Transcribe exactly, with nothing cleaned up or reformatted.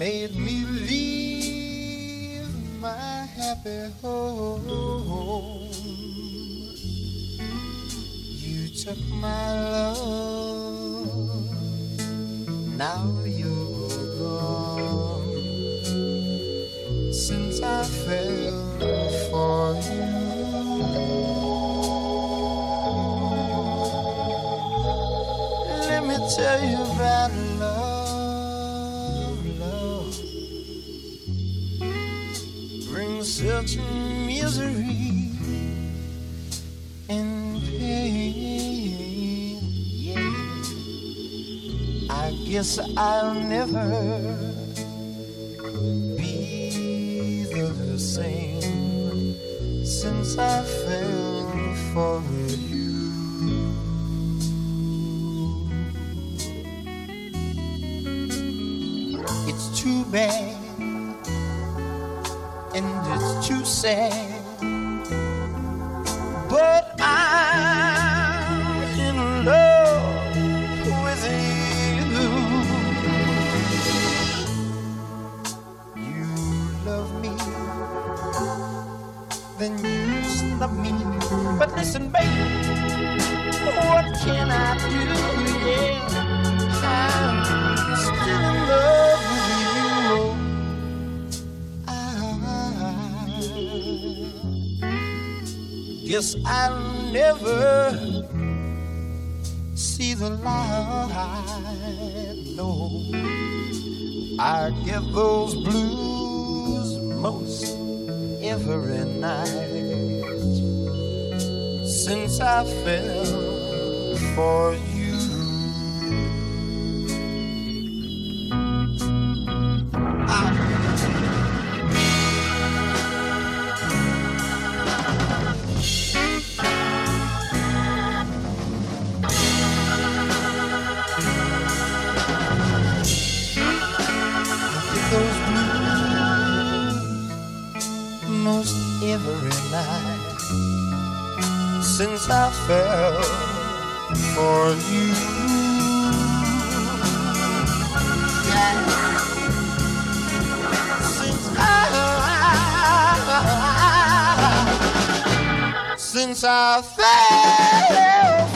made me leave my happy home. You took my love, now you're gone. Since I fell for you, let me tell you about love. Love brings such misery and pain. Yeah, I guess I'll never be the same since I fell for you. It's too bad and it's too sad, but I'm in love with you. You love me, then you snub me. But listen, baby, what can I do? Yeah, I'm still in love with you. I guess I'll never see the light. No, I get those blues most every night since I fell for you. Those blues most every night since I fell for you. Yeah. Since I since I fell